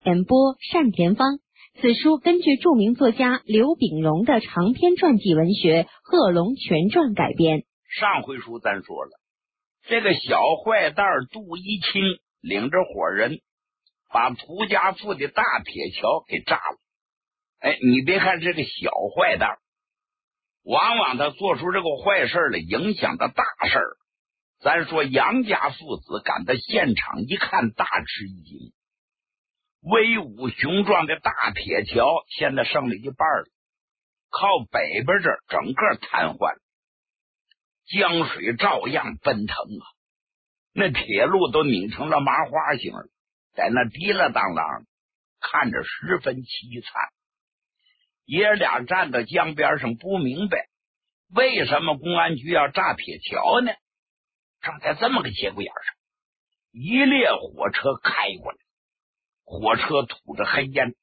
演播单田芳。此书根据著名作家刘秉荣的长篇传记文学《贺龙全传》改编。 上回书咱说了，这个小坏蛋杜一清领着伙人把涂家埠的大铁桥给炸了。你别看这个小坏蛋，往往他做出这个坏事来，影响的大事儿。咱说杨家父子赶到现场一看，大吃一惊。威武雄壮的大铁桥现在剩了一半了，靠北边这儿整个瘫痪，江水照样奔腾啊，那铁路都拧成了麻花形了，在那滴了当啷，看着十分凄惨。爷俩站到江边上，不明白为什么公安局要炸铁桥呢？正在这么个节骨眼上，一列火车开过来，火车吐着黑烟，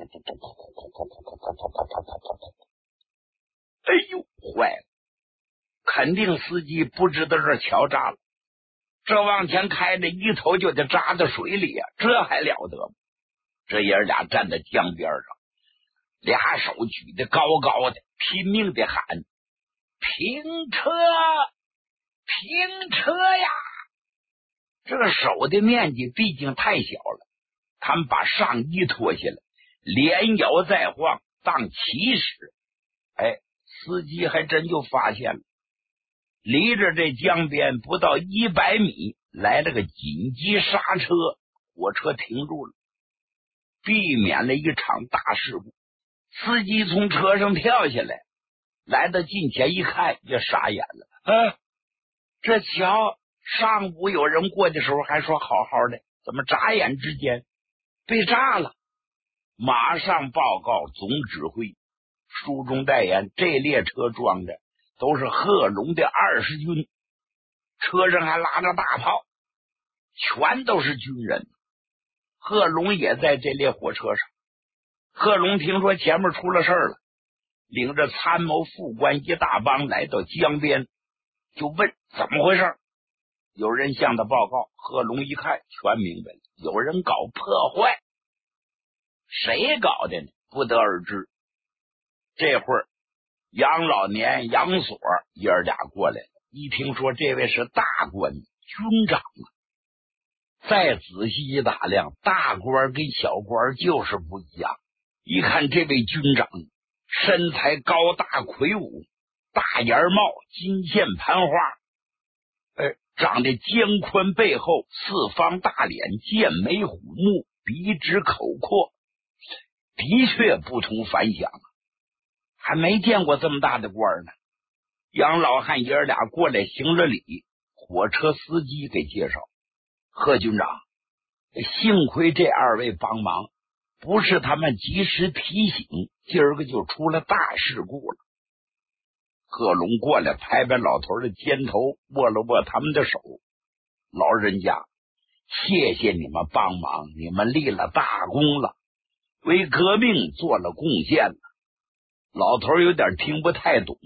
哎呦，坏了！肯定司机不知道这桥炸了，这往前开着一头就得扎到水里啊，这还了得吗？这爷俩站在江边上，俩手举得高高的，拼命的喊：停车！停车呀！这个手的面积毕竟太小了，他们把上衣脱下来，连摇带晃当起始。司机还真就发现了，离着这江边不到100米来了个紧急刹车，火车停住了，避免了一场大事故。司机从车上跳下来，来到近前一看，就傻眼了。这桥上午有人过的时候还说好好的，怎么眨眼之间被炸了？马上报告总指挥，书中代言，这列车装的都是贺龙的20军，车上还拉着大炮，全都是军人。贺龙也在这列火车上。贺龙听说前面出了事了，领着参谋副官一大帮来到江边，就问怎么回事。有人向他报告，贺龙一看全明白了，有人搞破坏。谁搞的呢？不得而知。这会儿杨老年、杨所爷儿俩过来了，一听说这位是大官军长啊，再仔细一打量，大官跟小官就是不一样。一看这位军长身材高大魁梧，大檐帽，金线盘花，长得肩宽背厚，四方大脸，剑眉虎目，鼻直口阔，的确不同凡响啊，还没见过这么大的官呢。杨老汉爷俩过来行了礼，火车司机给介绍：贺军长，幸亏这2位帮忙，不是他们及时提醒，今儿个就出了大事故了。贺龙过来拍拍老头的肩头，握了握他们的手：老人家，谢谢你们帮忙，你们立了大功了，为革命做了贡献了。老头有点听不太懂，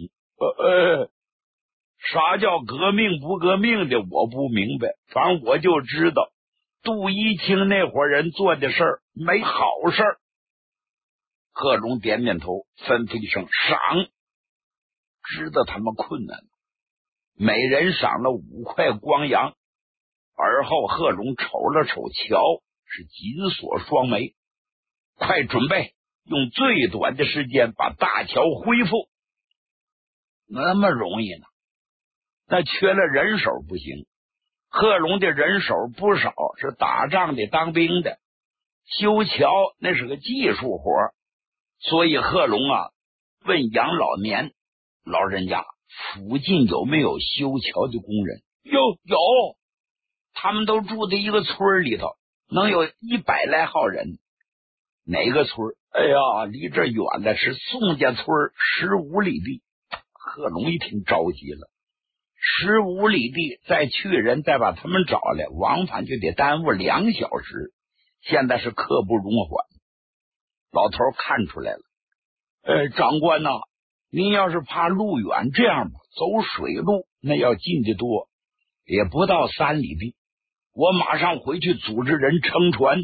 啥叫革命不革命的我不明白，反正我就知道杜一清那伙人做的事儿没好事儿。贺龙点点头，吩咐一声赏，知道他们困难，每人赏了5块光洋。而后贺龙瞅了瞅桥，是紧锁双眉，快准备，用最短的时间把大桥恢复。那么容易呢？那缺了人手不行。贺龙的人手不少，是打仗的当兵的，修桥那是个技术活，所以贺龙问杨老年：老人家，附近有没有修桥的工人？有，他们都住在一个村里头，能有100来号人。哪个村？离这远了，是宋家村15里地。贺龙一听着急了，15里地再去人，再把他们找来，往返就得耽误2小时，现在是刻不容缓。老头看出来了，长官您要是怕路远，这样吧，走水路那要近得多，也不到3里地。我马上回去组织人乘船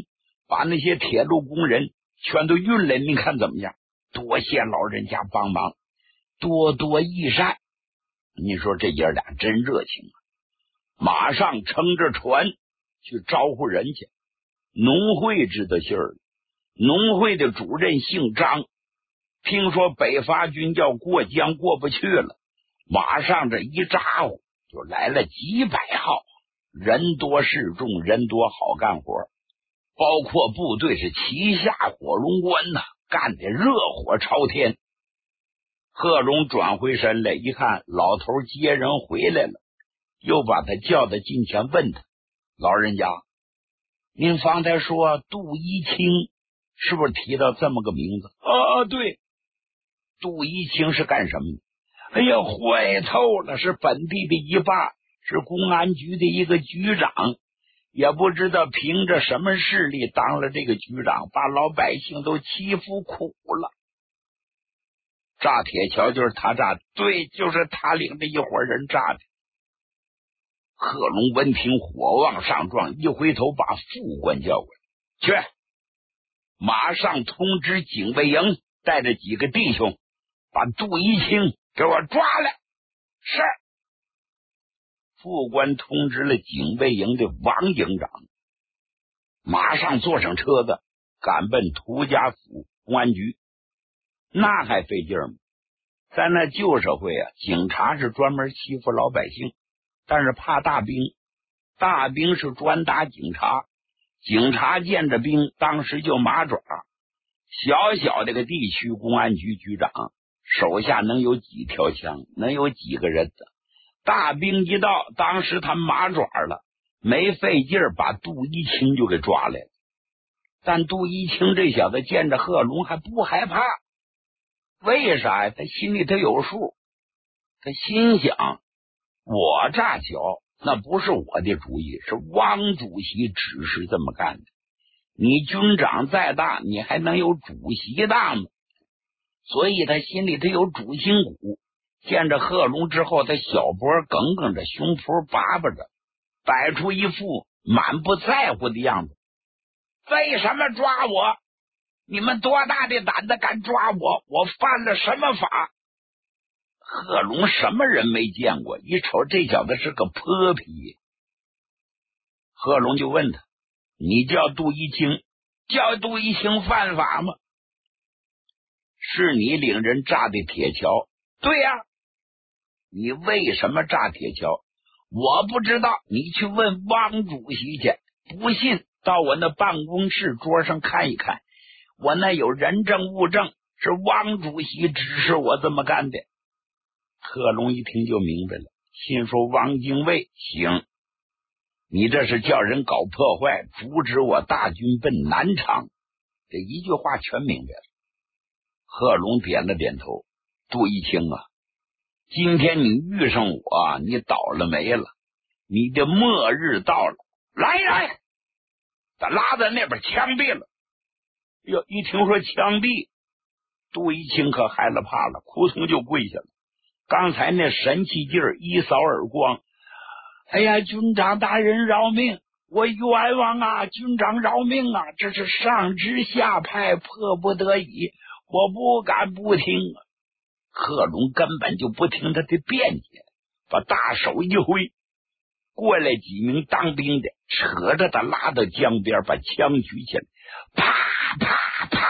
把那些铁路工人全都运来，你看怎么样？多谢老人家帮忙，多多益善。你说这爷俩真热情啊！马上乘着船去招呼人家。农会知道信儿，农会的主任姓张，听说北伐军要过江过不去了，马上这一咋呼就来了几百号，人多势众，人多好干活，包括部队是旗下火龙关呐，干得热火朝天。贺龙转回身来一看，老头接人回来了，又把他叫到近前问他：老人家，您方才说杜一清是不是提到这么个名字？对，杜一清是干什么的？哎呀，坏透了，是本地的一霸，是公安局的一个局长，也不知道凭着什么势力当了这个局长，把老百姓都欺负苦了。炸铁桥就是他炸的，对，就是他领着一伙人炸的。贺龙闻听火往上撞，一回头把副官叫过来，去，马上通知警卫营，带着几个弟兄把杜一清给我抓来。是。副官通知了警卫营的王营长，马上坐上车子赶奔涂家府公安局。那还费劲吗？在那旧社会啊，警察是专门欺负老百姓，但是怕大兵，大兵是专打警察，警察见着兵当时就麻爪。小小的个地区公安局局长手下能有几条枪，能有几个人的？大兵一到，当时他麻爪了，没费劲儿把杜一清就给抓来了。但杜一清这小子见着贺龙还不害怕，为啥呀？他心里头有数，他心想，我炸桥那不是我的主意，是汪主席指示这么干的。你军长再大，你还能有主席大吗？所以他心里头有主心骨。见着贺龙之后，他小脖梗梗着，胸脯叭叭着，摆出一副满不在乎的样子。为什么抓我？你们多大的胆子敢抓我？我犯了什么法？贺龙什么人没见过，一瞅这小子是个泼皮。贺龙就问他，你叫杜一清，叫杜一清犯法吗？是你领人炸的铁桥。对呀。你为什么炸铁桥？我不知道，你去问汪主席去。不信到我那办公室桌上看一看，我那有人证物证，是汪主席指示我这么干的。贺龙一听就明白了，心说汪精卫行，你这是叫人搞破坏，阻止我大军奔南昌，这一句话全明白了。贺龙点了点头，杜一清啊，今天你遇上我，你倒了霉了，你的末日到了。来，他拉在那边枪毙了。哟，一听说枪毙，杜一清可害了怕了，扑通就跪下了。刚才那神气劲儿一扫耳光，哎呀，军长大人饶命，我冤枉啊，军长饶命啊，这是上知下派，迫不得已，我不敢不听啊。贺龙根本就不听他的辩解，把大手一挥，过来几名当兵的扯着他拉到江边，把枪举起来，啪啪啪，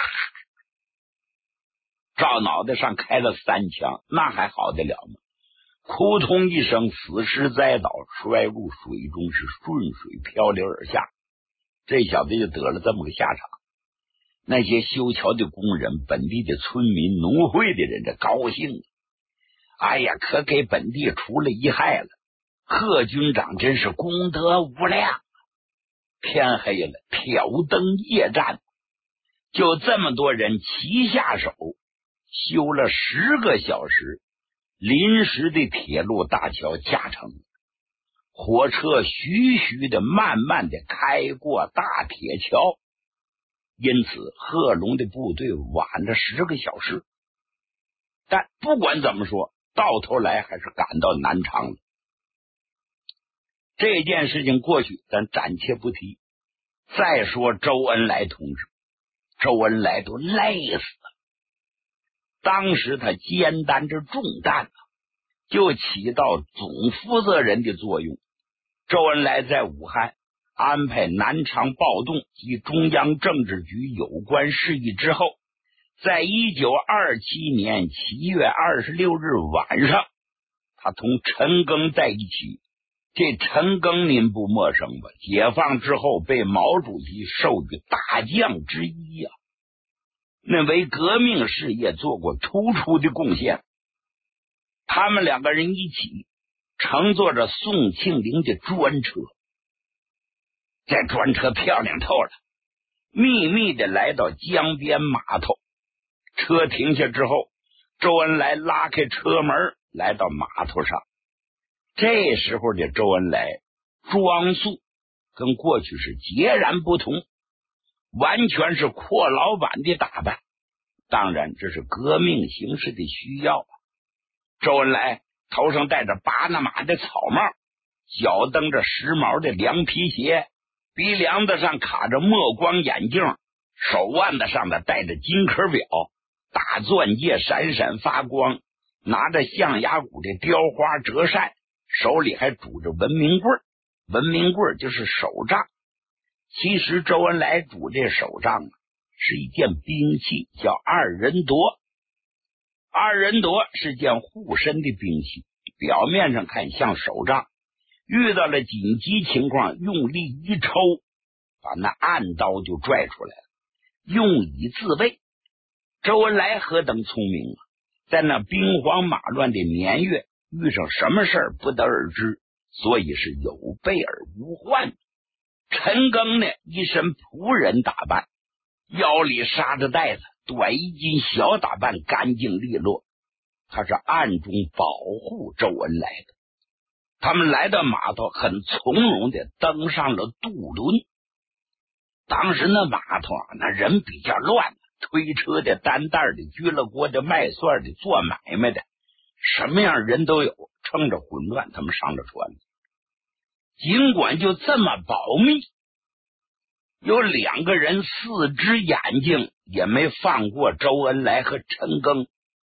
照脑袋上开了3枪，那还好得了吗？扑通一声，死尸栽倒，摔入水中，是顺水漂流而下。这小子就得了这么个下场。那些修桥的工人，本地的村民，农会的人，这高兴了，哎呀，可给本地除了一害了。贺军长真是功德无量。天黑了，挑灯夜战，就这么多人齐下手，修了10个小时，临时的铁路大桥架成，火车徐徐的慢慢的开过大铁桥。因此贺龙的部队晚了10个小时，但不管怎么说，到头来还是赶到南昌了。这件事情过去咱暂且不提， 再说周恩来同志，周恩来都累死了。当时他肩担着重担，就起到总负责人的作用。周恩来在武汉安排南昌暴动及中央政治局有关事宜之后，在1927年7月26日晚上，他同陈赓在一起。这陈赓您不陌生吧？解放之后被毛主席授予大将之一呀，那为革命事业做过突出的贡献。他们两个人一起乘坐着宋庆龄的专车，这专车漂亮透了，秘密的来到江边码头。车停下之后，周恩来拉开车门来到码头上。这时候的周恩来装束跟过去是截然不同，完全是阔老板的打扮。当然这是革命形势的需要。周恩来头上戴着巴拿马的草帽，脚蹬着时髦的凉皮鞋，鼻梁子上卡着墨光眼镜，手腕子上的戴着金壳表，大钻戒闪闪发光，拿着象牙骨的雕花折扇，手里还拄着文明棍，文明棍就是手杖。其实周恩来拄这手杖是一件兵器，叫二人夺。二人夺是件护身的兵器，表面上看像手杖，遇到了紧急情况用力一抽，把那暗刀就拽出来了，用以自卫。周恩来何等聪明啊，在那兵荒马乱的年月，遇上什么事儿不得而知，所以是有备而无患。陈赓呢，一身仆人打扮，腰里插着带子，短衣襟，小打扮，干净利落。他是暗中保护周恩来的。他们来到码头，很从容的登上了渡轮。当时那码头那人比较乱，推车的、担担的、撅了锅的、卖蒜的、做买卖的，什么样人都有。趁着混乱，他们上了船。尽管就这么保密，有两个人四只眼睛也没放过周恩来和陈赓。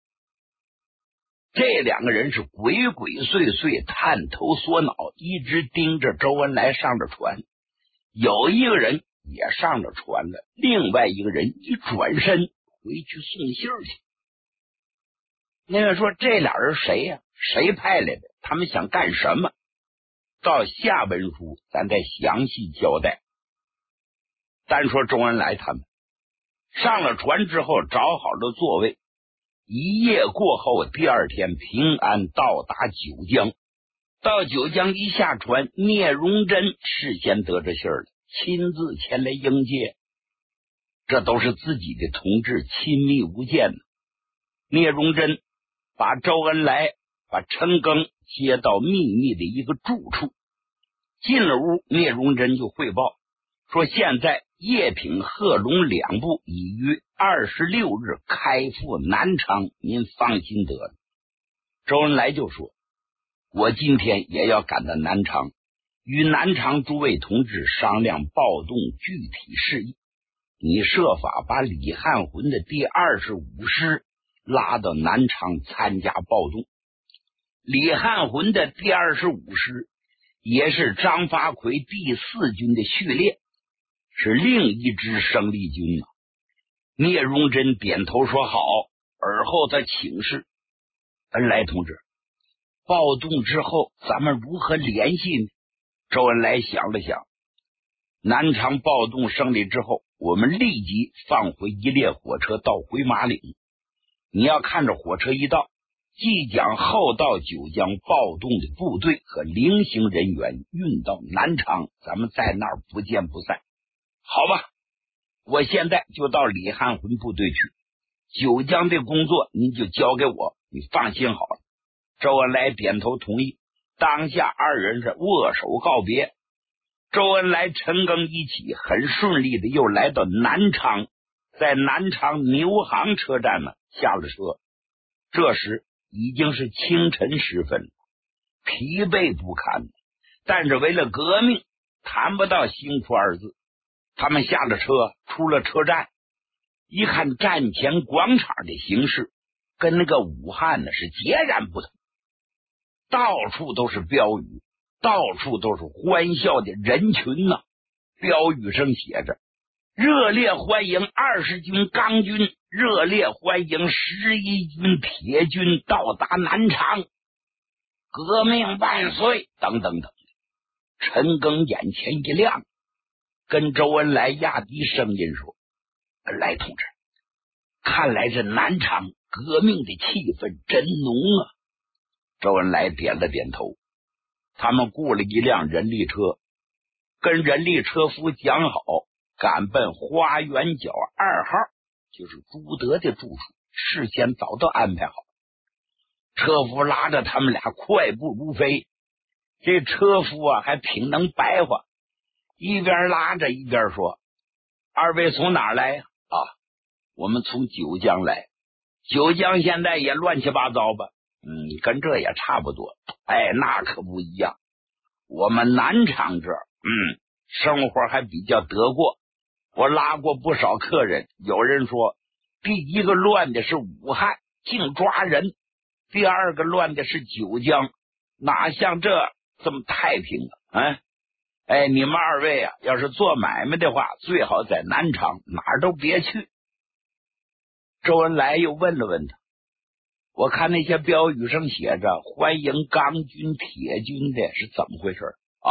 这两个人是鬼鬼祟祟，探头缩脑，一直盯着周恩来上了船。有一个人也上了船了，另外一个人一转身回去送信去。那个说这俩人谁呀？谁派来的？他们想干什么？到下文书咱再详细交代。单说周恩来他们上了船之后，找好了座位，一夜过后，第二天平安到达九江。到九江一下船，聂荣臻事先得着信了，亲自前来迎接。这都是自己的同志，亲密无间的。聂荣臻把周恩来、把陈赓接到秘密的一个住处。进了屋，聂荣臻就汇报说，现在叶挺、贺龙两部已于26日开赴南昌，您放心得了。周恩来就说，我今天也要赶到南昌，与南昌诸位同志商量暴动具体事宜。你设法把李汉魂的第25师拉到南昌参加暴动。李汉魂的第25师也是张发奎第4军的序列，是另一支生力军啊。聂荣臻点头说好，而后他请示恩来同志，暴动之后咱们如何联系呢？周恩来想了想，南昌暴动胜利之后，我们立即放回一列火车到回马岭。你要看着火车一到，即将后到九江暴动的部队和零星人员运到南昌，咱们在那儿不见不散。好吧，我现在就到李汉魂部队去，九江的工作您就交给我，你放心好了。周恩来点头同意，当下二人是握手告别。周恩来、陈赓一起很顺利的又来到南昌，在南昌牛行车站呢下了车。这时已经是清晨时分，疲惫不堪，但是为了革命谈不到辛苦二字。 他们下了车，出了车站，一看站前广场的形势跟那个武汉呢是截然不同，到处都是标语，到处都是欢笑的人群呢。标语上写着：热烈欢迎20军钢军，热烈欢迎11军铁军到达南昌，革命万岁等等等。陈赓眼前一亮，跟周恩来压低声音说：恩来同志，看来这南昌革命的气氛真浓啊。周恩来点了点头。他们雇了一辆人力车，跟人力车夫讲好，赶奔花园角2号，就是朱德的住处，事先早都安排好。车夫拉着他们俩快步如飞，这车夫啊还挺能白话，一边拉着一边说：二位从哪儿来呀？我们从九江来。九江现在也乱七八糟吧？跟这也差不多。那可不一样，我们南昌这儿生活还比较得过。我拉过不少客人，有人说第一个乱的是武汉，净抓人；第二个乱的是九江，哪像这么太平啊？你们二位啊，要是做买卖的话，最好在南昌，哪儿都别去。周恩来又问了问他：我看那些标语上写着欢迎钢军铁军的是怎么回事啊？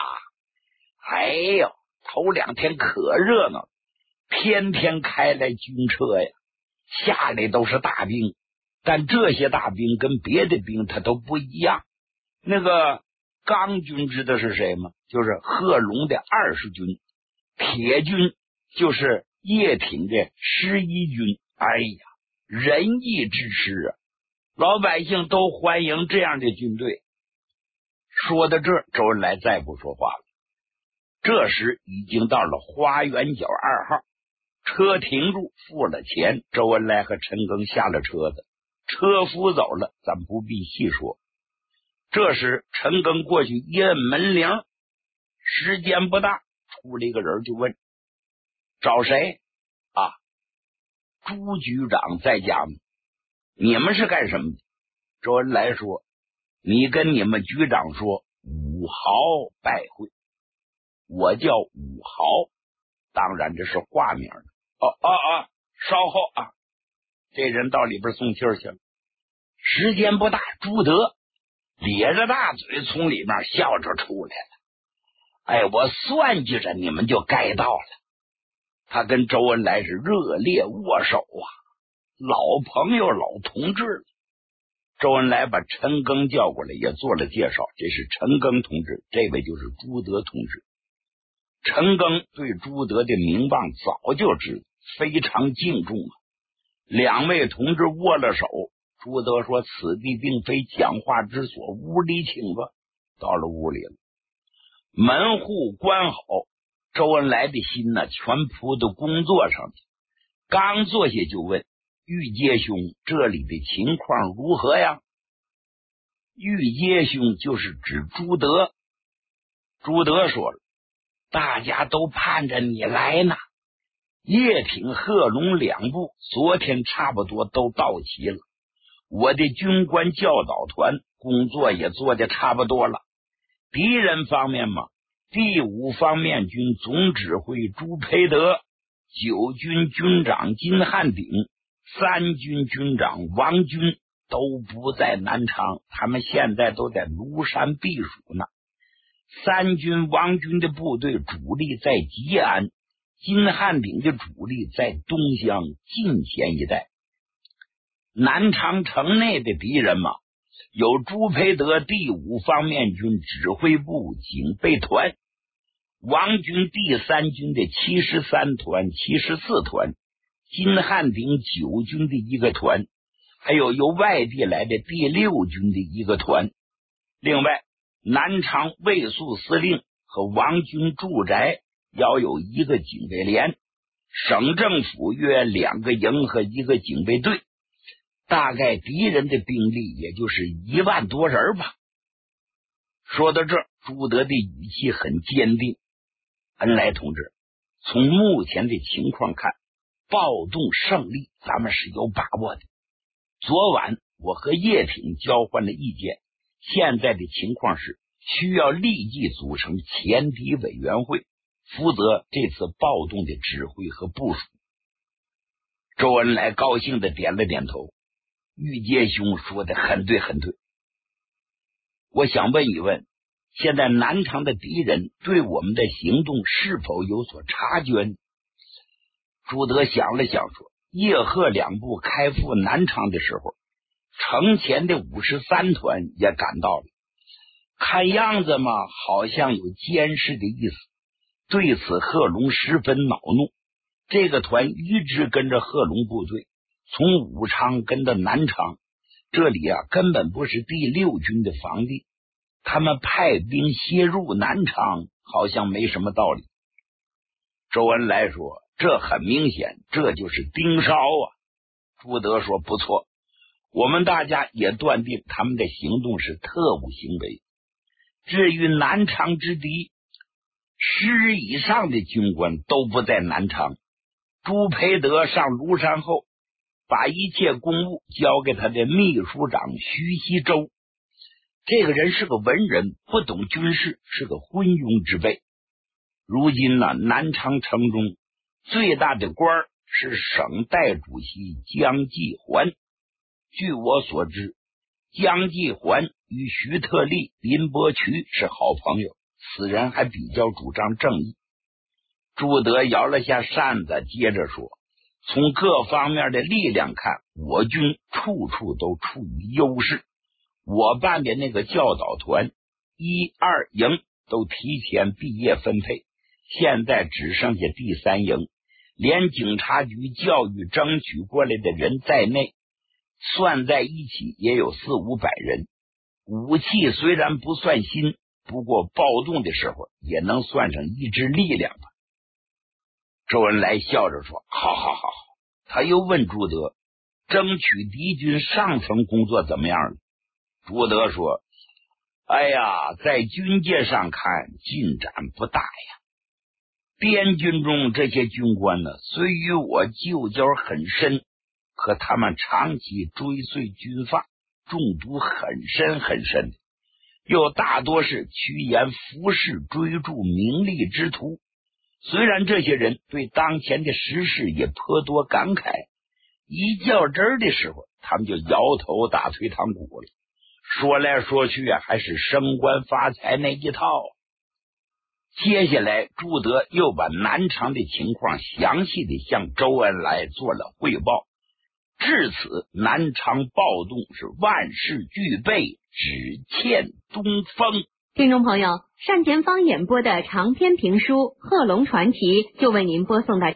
头2天可热闹，天天开来军车呀，下来都是大兵，但这些大兵跟别的兵他都不一样。那个钢军知道是谁吗？就是贺龙的20军，铁军就是叶挺的11军。仁义之师啊，老百姓都欢迎这样的军队。说到这儿，周恩来再不说话了。这时已经到了花园角2号，车停住，付了钱，周恩来和陈赓下了车子，车夫走了，咱不必细说。这时陈赓过去一摁门铃，时间不大，出了一个人就问：找谁啊？朱局长在家吗？你们是干什么的？周恩来说：你跟你们局长说武豪拜会。我叫武豪，当然这是化名的。稍后啊，这人到里边送气儿去了。时间不大，朱德咧着大嘴从里面笑着出来了。我算计着你们就该到了。他跟周恩来是热烈握手啊，老朋友老同志了。周恩来把陈赓叫过来也做了介绍，这是陈赓同志，这位就是朱德同志。陈赓对朱德的名望早就知道，非常敬重啊。2位同志握了手，朱德说：此地并非讲话之所，屋里请吧。到了屋里了，门户关好，周恩来的心呢全扑到工作上去。刚坐下就问：玉阶兄，这里的情况如何呀？玉阶兄就是指朱德。朱德说了：大家都盼着你来呢。叶挺、贺龙2部昨天差不多都到齐了，我的军官教导团工作也做得差不多了。敌人方面嘛，第5方面军总指挥朱培德、9军军长金汉鼎、3军军长王军都不在南昌，他们现在都在庐山避暑呢。3军王军的部队主力在吉安，金汉鼎的主力在东乡晋县一带。南昌城内的敌人嘛，有朱培德第5方面军指挥部警备团，王军第3军的73团、74团，金汉鼎9军的一个团，还有由外地来的第6军的一个团。另外，南昌卫戍司令和王军住宅要有一个警备连，省政府约2个营和一个警备队，大概敌人的兵力也就是1万多人吧。说到这，朱德的语气很坚定：恩来同志， 从目前的情况看，暴动胜利咱们是有把握的。昨晚我和叶挺交换了意见，现在的情况是需要立即组成前敌委员会，负责这次暴动的指挥和部署。周恩来高兴的点了点头，玉阶兄说的很对很对。我想问一问，现在南昌的敌人对我们的行动是否有所察觉呢？朱德想了想说，叶赫两部开赴南昌的时候，城前的53团也赶到了，看样子嘛，好像有监视的意思。对此贺龙十分恼怒，这个团一直跟着贺龙部队，从武昌跟到南昌，这里根本不是第6军的防地，他们派兵歇入南昌好像没什么道理。周恩来说，这很明显，这就是盯梢啊。朱德说，不错，我们大家也断定他们的行动是特务行为。至于南昌之敌，10以上的军官都不在南昌。朱培德上庐山后，把一切公务交给他的秘书长徐锡洲。这个人是个文人，不懂军事，是个昏庸之辈。如今呢，南昌城中最大的官是省代主席江继环。据我所知，江继环与徐特立、林伯渠是好朋友，此人还比较主张正义。朱德摇了下扇子，接着说，从各方面的力量看，我军处处都处于优势。我办的那个教导团1、2营都提前毕业分配，现在只剩下第3营，连警察局教育争取过来的人在内，算在一起也有400-500人。武器虽然不算新，不过暴动的时候也能算上一支力量吧。周恩来笑着说，好。他又问朱德，争取敌军上层工作怎么样了？朱德说，哎呀，在军界上看进展不大呀。边军中这些军官呢，虽与我旧交很深，可他们长期追随军阀，中毒很深的，又大多是趋炎附势，追逐名利之徒。虽然这些人对当前的时事也颇多感慨，一较真儿的时候，他们就摇头打退堂鼓了。说来说去还是升官发财那一套。接下来朱德又把南昌的情况详细的向周恩来做了汇报。至此，南昌暴动是万事俱备，只欠东风。 听众朋友，单田芳演播的长篇评书《贺龙传奇》就为您播送到